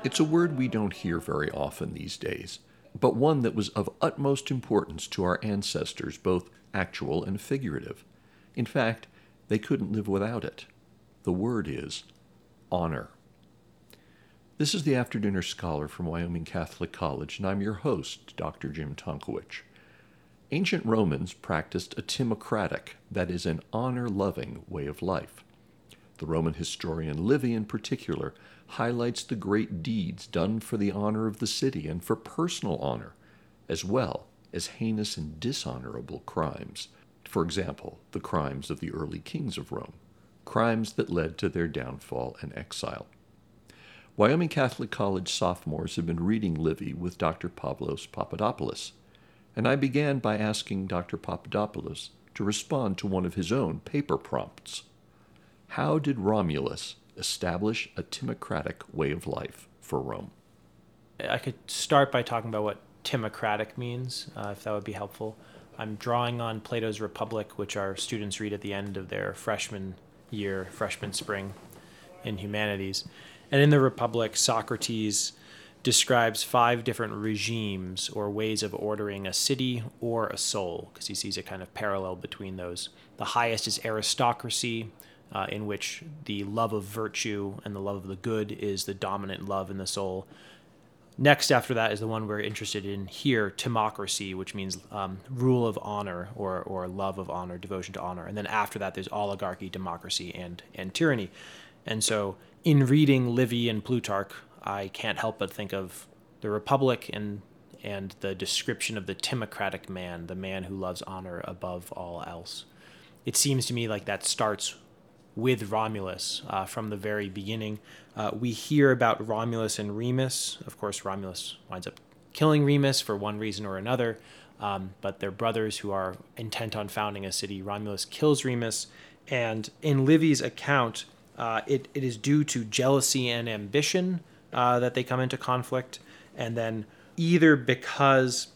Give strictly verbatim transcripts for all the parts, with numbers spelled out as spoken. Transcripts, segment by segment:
It's a word we don't hear very often these days, but one that was of utmost importance to our ancestors, both actual and figurative. In fact, they couldn't live without it. The word is honor. This is the After Dinner Scholar from Wyoming Catholic College, and I'm your host, Doctor Jim Tonkowich. Ancient Romans practiced a timocratic, that is, an honor-loving way of life. The Roman historian Livy, in particular, highlights the great deeds done for the honor of the city and for personal honor, as well as heinous and dishonorable crimes. For example, the crimes of the early kings of Rome, crimes that led to their downfall and exile. Wyoming Catholic College sophomores have been reading Livy with Doctor Pavlos Papadopoulos, and I began by asking Doctor Papadopoulos to respond to one of his own paper prompts. How did Romulus establish a timocratic way of life for Rome? I could start by talking about what timocratic means, uh, if that would be helpful. I'm drawing on Plato's Republic, which our students read at the end of their freshman year, freshman spring in humanities. And in the Republic, Socrates describes five different regimes or ways of ordering a city or a soul, because he sees a kind of parallel between those. The highest is aristocracy, uh, in which the love of virtue and the love of the good is the dominant love in the soul. Next after that is the one we're interested in here, timocracy, which means um, rule of honor or or love of honor, devotion to honor. And then after that, there's oligarchy, democracy, and and tyranny. And so in reading Livy and Plutarch, I can't help but think of the Republic and and the description of the timocratic man, the man who loves honor above all else. It seems to me like that starts with Romulus uh, from the very beginning. Uh, we hear about Romulus and Remus. Of course, Romulus winds up killing Remus for one reason or another, um, but they're brothers who are intent on founding a city. Romulus kills Remus, and in Livy's account, uh, it, it is due to jealousy and ambition uh, that they come into conflict, and then either because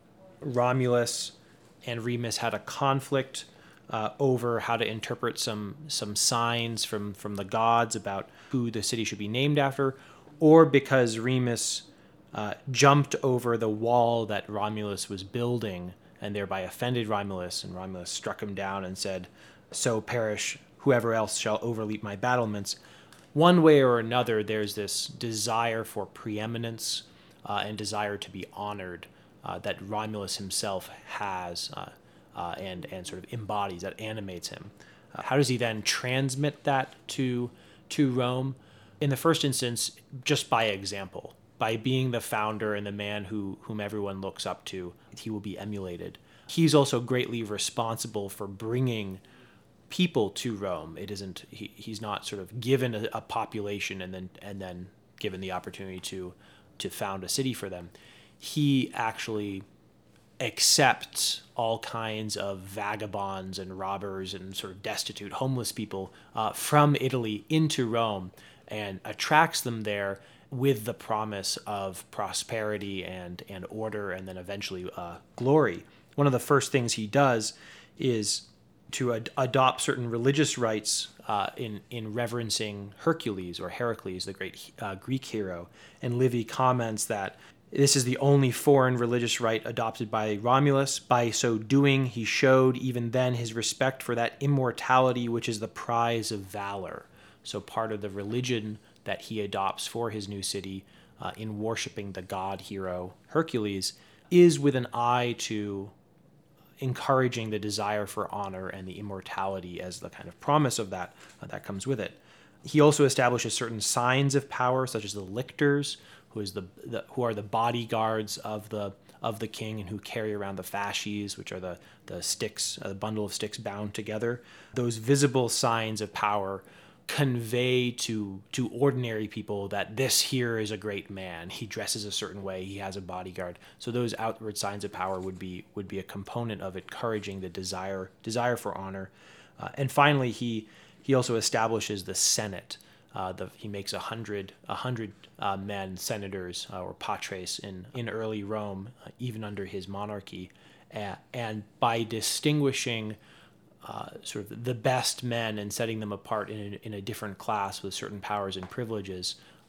Romulus and Remus had a conflict Uh, over how to interpret some some signs from, from the gods about who the city should be named after, or because Remus uh, jumped over the wall that Romulus was building and thereby offended Romulus, and Romulus struck him down and said, "So perish whoever else shall overleap my battlements." One way or another, there's this desire for preeminence uh, and desire to be honored uh, that Romulus himself has uh, Uh, and and sort of embodies, that animates him. Uh, how does he then transmit that to to Rome? In the first instance, just by example, by being the founder and the man who whom everyone looks up to, he will be emulated. He's also greatly responsible for bringing people to Rome. It isn't he, he's not sort of given a, a population and then and then given the opportunity to to found a city for them. He actually accepts all kinds of vagabonds and robbers and sort of destitute homeless people uh, from Italy into Rome and attracts them there with the promise of prosperity and, and order and then eventually uh, glory. One of the first things he does is to ad- adopt certain religious rites uh, in, in reverencing Hercules or Heracles, the great uh, Greek hero. And Livy comments that this is the only foreign religious rite adopted by Romulus. By so doing, he showed even then his respect for that immortality which is the prize of valor. So part of the religion that he adopts for his new city uh, in worshiping the god hero Hercules is with an eye to encouraging the desire for honor and the immortality as the kind of promise of that uh, that comes with it. He also establishes certain signs of power, such as the lictors, who is the, the who are the bodyguards of the of the king and who carry around the fasces, which are the the sticks, a bundle of sticks bound together. Those visible signs of power convey to to ordinary people that this here is a great man. He dresses a certain way. He has a bodyguard. So those outward signs of power would be would be a component of encouraging the desire desire for honor. Uh, and finally, he he also establishes the Senate. Uh, the, he makes a hundred, a hundred uh, men senators uh, or patres in, in early Rome, uh, even under his monarchy, uh, and by distinguishing uh, sort of the best men and setting them apart in a, in a different class with certain powers and privileges,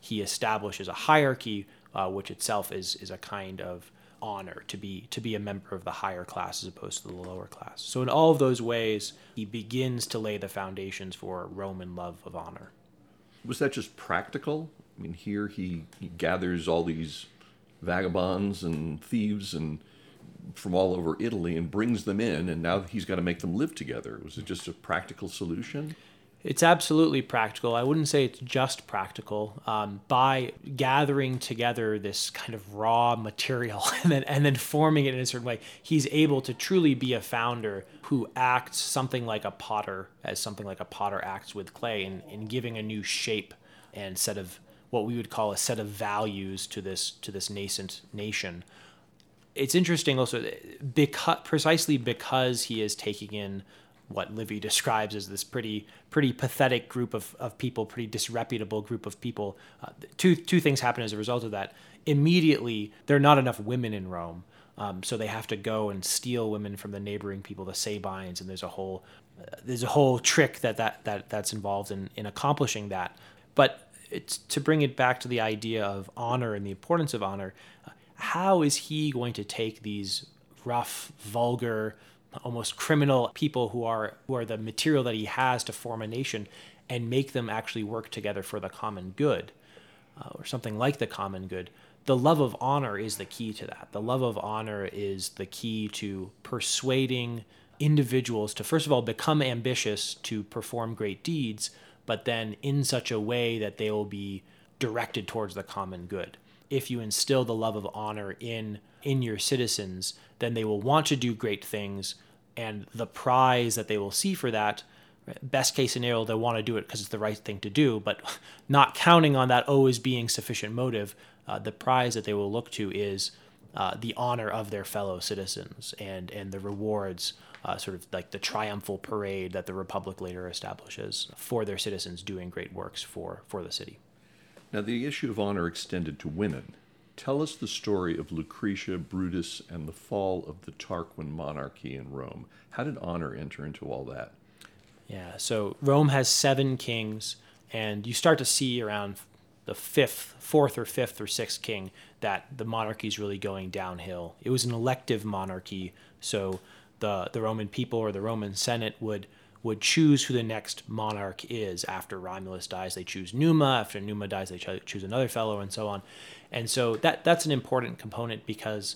he establishes a hierarchy, uh, which itself is is a kind of honor to be to be a member of the higher class as opposed to the lower class. So in all of those ways, he begins to lay the foundations for Roman love of honor. Was that just practical? I mean, here he, he gathers all these vagabonds and thieves and from all over Italy and brings them in, and now he's got to make them live together. Was it just a practical solution? It's absolutely practical. I wouldn't say it's just practical. Um, by gathering together this kind of raw material and then and then forming it in a certain way, he's able to truly be a founder who acts something like a potter, as something like a potter acts with clay, in, in giving a new shape and set of what we would call a set of values to this to this nascent nation. It's interesting also because precisely because he is taking in what Livy describes as this pretty pretty pathetic group of, of people, pretty disreputable group of people. Uh, two two things happen as a result of that. Immediately, there are not enough women in Rome, um, so they have to go and steal women from the neighboring people, the Sabines, and there's a whole uh, there's a whole trick that, that, that that's involved in, in accomplishing that. But it's to bring it back to the idea of honor and the importance of honor. Uh, how is he going to take these rough, vulgar, almost criminal people who are who are the material that he has to form a nation and make them actually work together for the common good, uh, or something like the common good? The love of honor is the key to that. The love of honor is the key to persuading individuals to, first of all, become ambitious to perform great deeds, but then in such a way that they will be directed towards the common good. If you instill the love of honor in in your citizens, then they will want to do great things, and the prize that they will see for that, best case scenario, they'll want to do it because it's the right thing to do, but not counting on that always being sufficient motive, uh, the prize that they will look to is uh, the honor of their fellow citizens and, and the rewards, uh, sort of like the triumphal parade that the Republic later establishes for their citizens doing great works for, for the city. Now, the issue of honor extended to women. Tell us the story of Lucretia, Brutus, and the fall of the Tarquin monarchy in Rome. How did honor enter into all that? Yeah, so Rome has seven kings, and you start to see around the fifth, fourth or fifth or sixth king that the monarchy is really going downhill. It was an elective monarchy, so the the Roman people or the Roman Senate would would choose who the next monarch is. After Romulus dies, they choose Numa. After Numa dies, they cho- choose another fellow, and so on. And so that that's an important component, because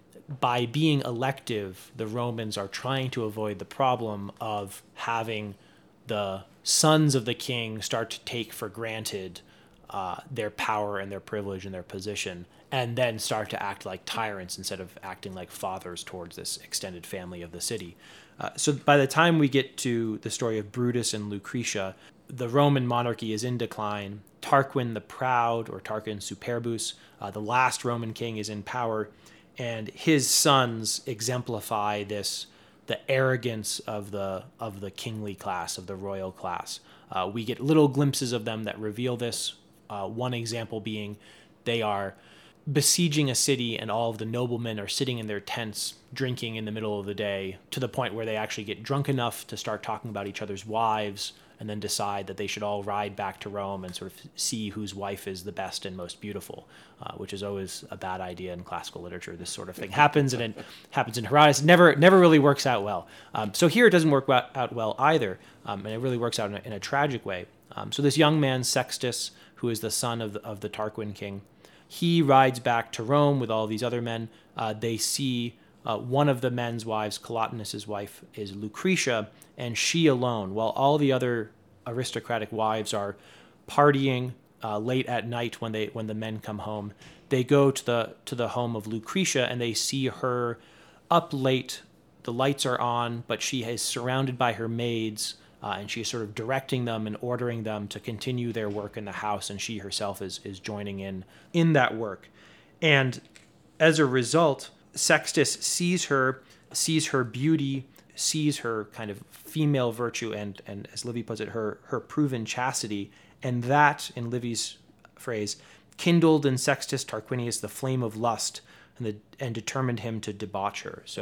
by being elective, the Romans are trying to avoid the problem of having the sons of the king start to take for granted uh, their power and their privilege and their position, and then start to act like tyrants instead of acting like fathers towards this extended family of the city. Uh, so by the time we get to the story of Brutus and Lucretia, the Roman monarchy is in decline. Tarquin the Proud, or Tarquin Superbus, uh, the last Roman king, is in power, and his sons exemplify this, the arrogance of the of the kingly class, of the royal class. Uh, we get little glimpses of them that reveal this. Uh, one example being they are besieging a city, and all of the noblemen are sitting in their tents drinking in the middle of the day, to the point where they actually get drunk enough to start talking about each other's wives, and then decide that they should all ride back to Rome and sort of see whose wife is the best and most beautiful, uh, which is always a bad idea in classical literature. This sort of thing happens, and it happens in Herodotus. Never, never really works out well. Um, so here it doesn't work out well either, um, and it really works out in a, in a tragic way. Um, so this young man, Sextus, who is the son of the, of the Tarquin king, he rides back to Rome with all these other men. Uh, they see uh, one of the men's wives, Collatinus's wife, is Lucretia, and she alone, while all the other aristocratic wives are partying uh, late at night when they when the men come home, they go to the to the home of Lucretia, and they see her up late. The lights are on, but she is surrounded by her maids, uh, and she's sort of directing them and ordering them to continue their work in the house, and she herself is is joining in in that work. And as a result, Sextus sees her, sees her beauty, sees her kind of female virtue, and, and as Livy puts it, her her proven chastity, and that, in Livy's phrase, kindled in Sextus Tarquinius the flame of lust, and, the, and determined him to debauch her. So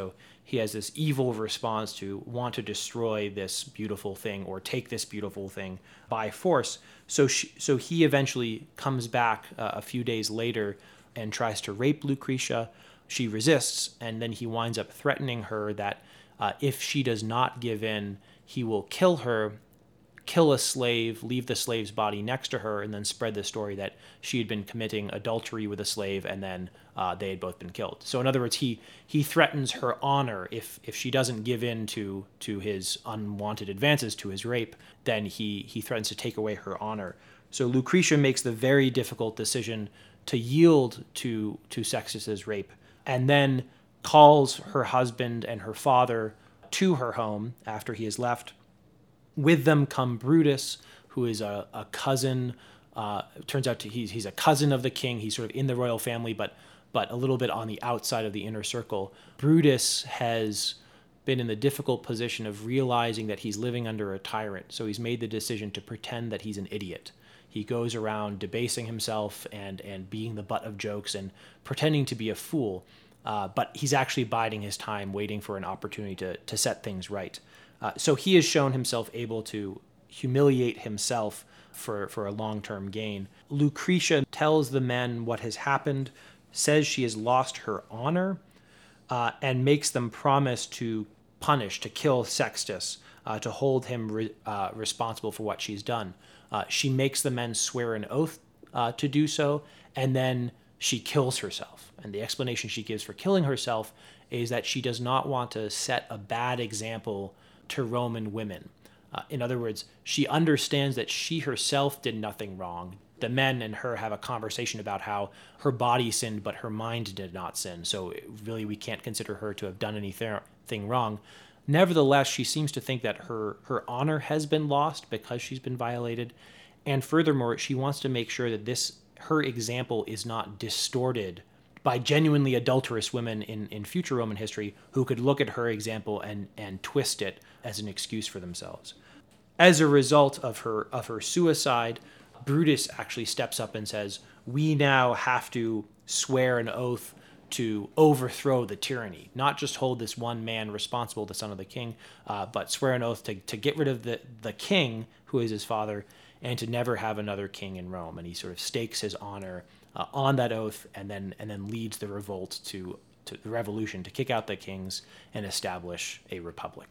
he has this evil response to want to destroy this beautiful thing or take this beautiful thing by force. So she, so he eventually comes back uh, a few days later and tries to rape Lucretia. She resists, and then he winds up threatening her that uh, if she does not give in, he will kill her, kill a slave, leave the slave's body next to her, and then spread the story that she had been committing adultery with a slave, and then uh, they had both been killed. So in other words, he he threatens her honor. If if she doesn't give in to to his unwanted advances, to his rape, then he he threatens to take away her honor. So Lucretia makes the very difficult decision to yield to to Sextus's rape, and then calls her husband and her father to her home after he has left. With them come Brutus, who is a, a cousin. Uh, it turns out to, he's he's a cousin of the king. He's sort of in the royal family, but but a little bit on the outside of the inner circle. Brutus has been in the difficult position of realizing that he's living under a tyrant, so he's made the decision to pretend that he's an idiot. He goes around debasing himself and and being the butt of jokes and pretending to be a fool, uh, but he's actually biding his time, waiting for an opportunity to to set things right. Uh, so he has shown himself able to humiliate himself for, for a long-term gain. Lucretia tells the men what has happened, says she has lost her honor, uh, and makes them promise to punish, to kill Sextus, uh, to hold him re- uh, responsible for what she's done. Uh, she makes the men swear an oath uh, to do so, and then she kills herself. And the explanation she gives for killing herself is that she does not want to set a bad example to Roman women. Uh, in other words, she understands that she herself did nothing wrong. The men and her have a conversation about how her body sinned, but her mind did not sin. So really, we can't consider her to have done anything wrong. Nevertheless, she seems to think that her, her honor has been lost because she's been violated. And furthermore, she wants to make sure that this her example is not distorted by genuinely adulterous women in, in future Roman history who could look at her example and, and twist it as an excuse for themselves. As a result of her of her suicide, Brutus actually steps up and says, we now have to swear an oath to overthrow the tyranny, not just hold this one man responsible, the son of the king, uh, but swear an oath to, to get rid of the, the king, who is his father, and to never have another king in Rome. And he sort of stakes his honor Uh, on that oath, and then and then leads the revolt to, to the revolution, to kick out the kings and establish a republic.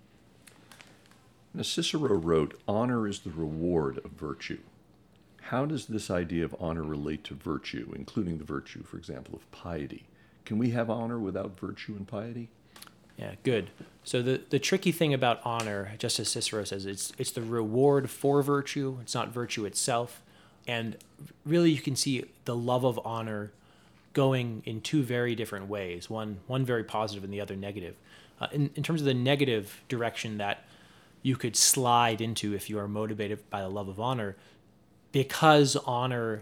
Now, Cicero wrote, "Honor is the reward of virtue." How does this idea of honor relate to virtue, including the virtue, for example, of piety? Can we have honor without virtue and piety? Yeah, good. So the, the tricky thing about honor, just as Cicero says, it's it's the reward for virtue. It's not virtue itself. And really, you can see the love of honor going in two very different ways, one one very positive and the other negative. Uh, in, in terms of the negative direction that you could slide into if you are motivated by the love of honor, because honor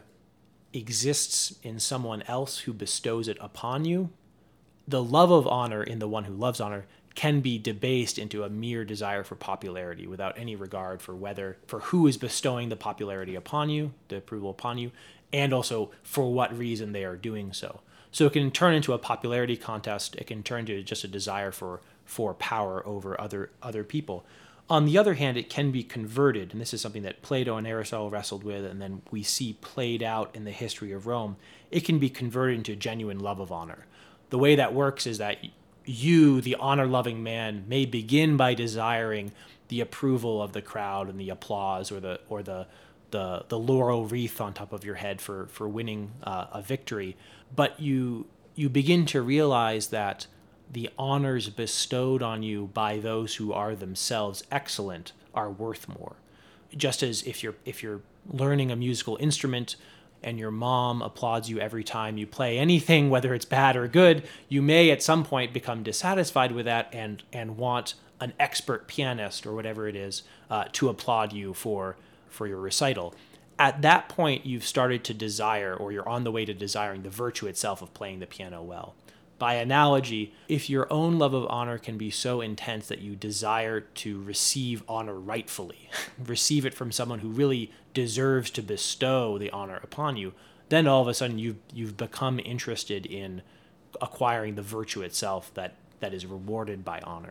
exists in someone else who bestows it upon you, the love of honor in the one who loves honor can be debased into a mere desire for popularity without any regard for whether, for who is bestowing the popularity upon you, the approval upon you, and also for what reason they are doing so. So it can turn into a popularity contest. It can turn into just a desire for, for power over other, other people. On the other hand, it can be converted, and this is something that Plato and Aristotle wrestled with, and then we see played out in the history of Rome. It can be converted into genuine love of honor. The way that works is that you, the honor-loving man, may begin by desiring the approval of the crowd and the applause, or the or the the, the laurel wreath on top of your head for for winning uh, a victory. But you you begin to realize that the honors bestowed on you by those who are themselves excellent are worth more. Just as if you're if you're learning a musical instrument, and your mom applauds you every time you play anything, whether it's bad or good, you may at some point become dissatisfied with that and and want an expert pianist or whatever it is uh, to applaud you for for your recital. At that point, you've started to desire, or you're on the way to desiring, the virtue itself of playing the piano well. By analogy, if your own love of honor can be so intense that you desire to receive honor rightfully, receive it from someone who really deserves to bestow the honor upon you, then all of a sudden you've, you've become interested in acquiring the virtue itself that, that is rewarded by honor.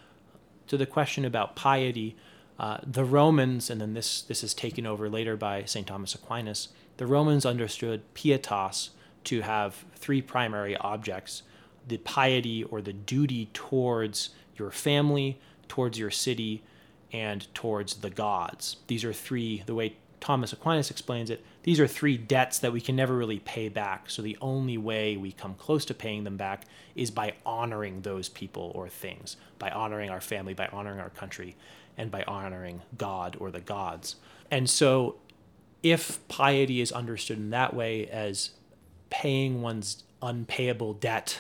To the question about piety, uh, the Romans, and then this, this is taken over later by Saint Thomas Aquinas, the Romans understood pietas to have three primary objects: the piety or the duty towards your family, towards your city, and towards the gods. These are three, the way Thomas Aquinas explains it, these are three debts that we can never really pay back. So the only way we come close to paying them back is by honoring those people or things, by honoring our family, by honoring our country, and by honoring God or the gods. And so if piety is understood in that way as paying one's unpayable debt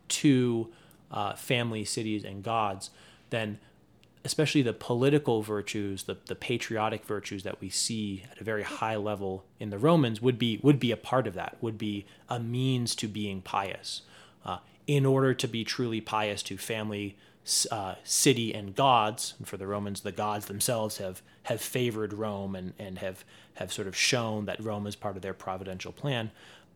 to uh, family, cities, and gods, then especially the political virtues, the, the patriotic virtues that we see at a very high level in the Romans would be would be a part of that, would be a means to being pious. Uh, in order to be truly pious to family, uh, city, and gods, and for the Romans, the gods themselves have have favored Rome and, and have, have sort of shown that Rome is part of their providential plan,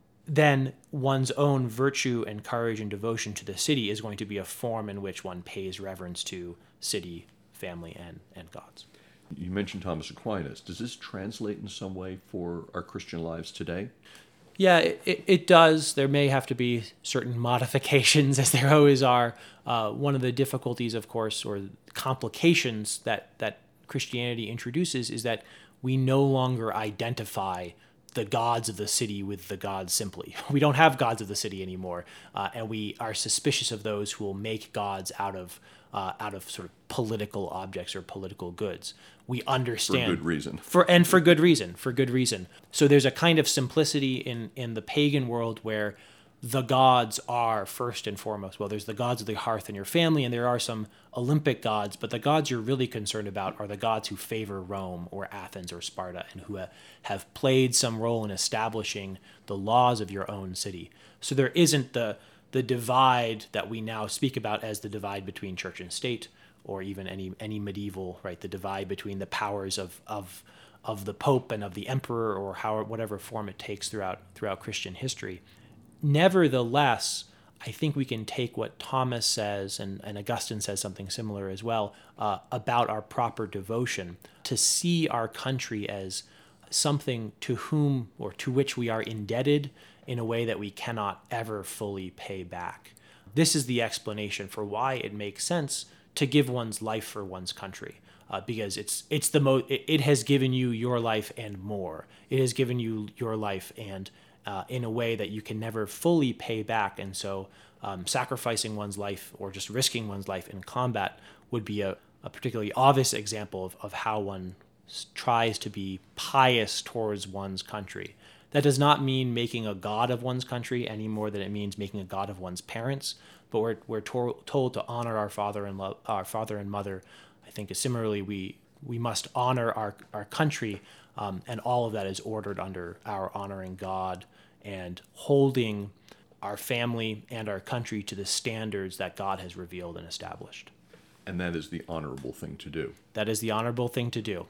then one's own virtue and courage and devotion to the city is going to be a form in which one pays reverence to city, family, and, and gods. You mentioned Thomas Aquinas. Does this translate in some way for our Christian lives today? Yeah, it, it, it does. There may have to be certain modifications, as there always are. Uh, one of the difficulties, of course, or complications that, that Christianity introduces is that we no longer identify the gods of the city with the gods simply. We don't have gods of the city anymore, uh, and we are suspicious of those who will make gods out of uh, out of sort of political objects or political goods. We understand for good reason, for and for good reason, for good reason. So there's a kind of simplicity in in the pagan world where the gods are first and foremost. Well, there's the gods of the hearth in your family, and there are some Olympic gods, but the gods you're really concerned about are the gods who favor Rome or Athens or Sparta and who uh, have played some role in establishing the laws of your own city. So there isn't the the divide that we now speak about as the divide between church and state, or even any any medieval, right, the divide between the powers of of of the Pope and of the Emperor, or how whatever form it takes throughout throughout Christian history. Nevertheless, I think we can take what Thomas says, and, and Augustine says something similar as well, uh, about our proper devotion, to see our country as something to whom or to which we are indebted in a way that we cannot ever fully pay back. This is the explanation for why it makes sense to give one's life for one's country, uh, because it's it's the mo- it, it has given you your life and more. It has given you your life and Uh, in a way that you can never fully pay back. And so um, sacrificing one's life or just risking one's life in combat would be a, a particularly obvious example of, of how one s- tries to be pious towards one's country. That does not mean making a god of one's country any more than it means making a god of one's parents, but we're, we're to- told to honor our father and lo- our father and mother. I think similarly we we must honor our, our country, um, and all of that is ordered under our honoring God and holding our family and our country to the standards that God has revealed and established. And that is the honorable thing to do. That is the honorable thing to do.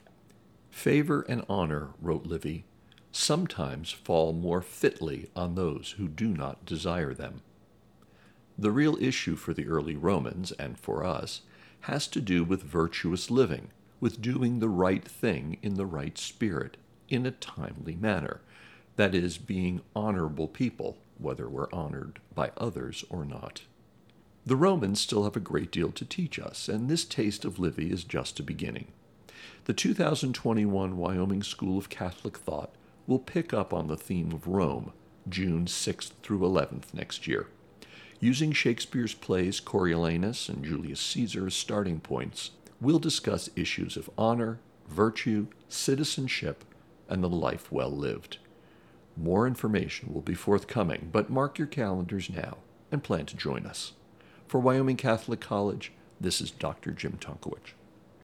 Favor and honor, wrote Livy, sometimes fall more fitly on those who do not desire them. The real issue for the early Romans, and for us, has to do with virtuous living, with doing the right thing in the right spirit, in a timely manner. That is, being honorable people, whether we're honored by others or not. The Romans still have a great deal to teach us, and this taste of Livy is just a beginning. The two thousand twenty-one Wyoming School of Catholic Thought will pick up on the theme of Rome, June sixth through eleventh next year. Using Shakespeare's plays Coriolanus and Julius Caesar as starting points, we'll discuss issues of honor, virtue, citizenship, and the life well lived. More information will be forthcoming, but mark your calendars now and plan to join us. For Wyoming Catholic College, this is Doctor Jim Tonkowich.